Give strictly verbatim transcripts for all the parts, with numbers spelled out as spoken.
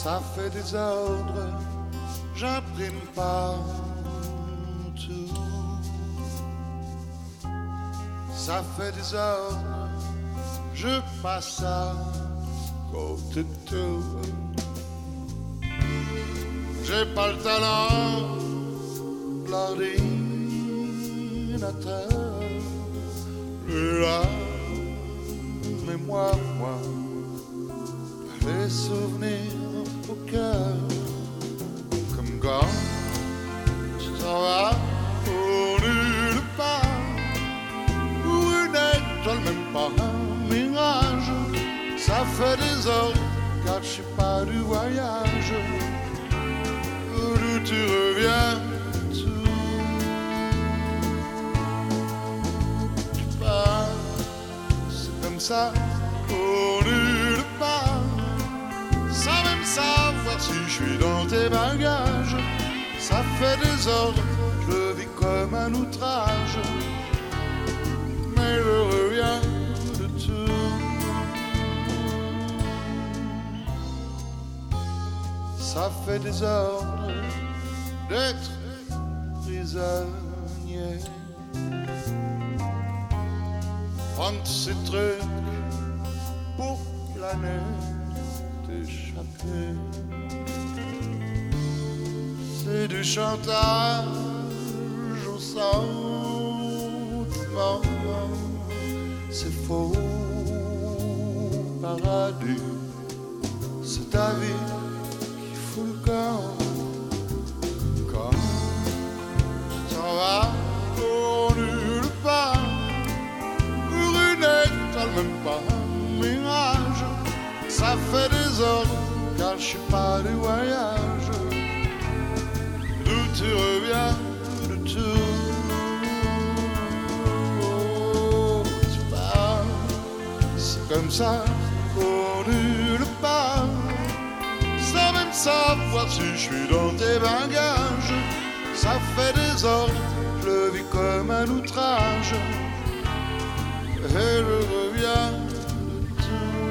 ça fait des ordres, j'imprime pas tout. Ça fait des ordres, je passe à côté de tout. J'ai pas le talent de l'ordinateur, la mémoire, moi, les souvenirs au cœur, comme quand tu t'en vas pour nulle part, pour une étoile, même pas un mirage. Ça fait des ordres, car je suis pas du voyage, d'où tu reviens, tout. Tu pars, c'est comme ça, pour nulle part, sans même savoir si je suis dans tes bagages. Ça fait des ordres, je le vis comme un outrage, mais je reviens de tout. Ça fait des ordres d'être prisonnier, prendre ces trucs pour planer, t'échapper. C'est du chantage au sentiment, c'est faux paradis, c'est ta vie qui fout le camp. Quand tu t'en vas pour nulle part, pour une étoile, même pas un mirage. Ça fait des ordres, car je suis pas du voyage, d'où tu reviens de tout. Oh, tu pars, c'est comme ça, pour nulle part, sans même savoir si je suis dans tes bagages. Ça fait des ordres, je le vis comme un outrage, et je reviens de tout.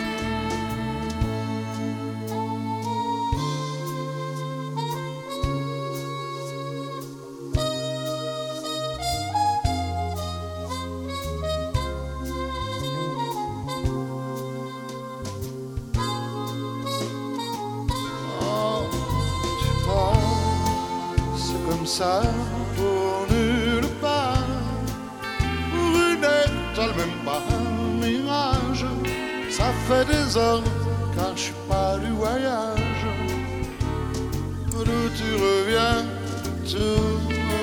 Ça pour nulle part, pour une étoile, même pas un mirage. Ça fait des ordres, car je suis pas du voyage, d'où tu reviens de tout.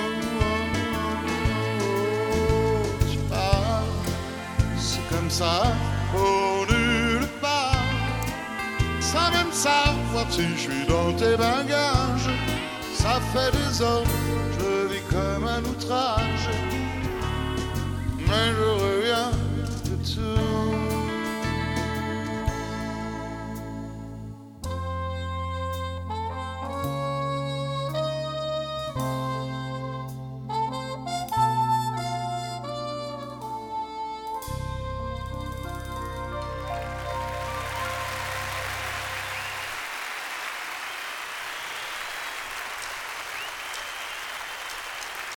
Tu pars, c'est comme ça, pour nulle part, sans même savoir si je suis dans tes bagages. Ça fait des ordres, je vis comme un outrage, mais je reviens de tout.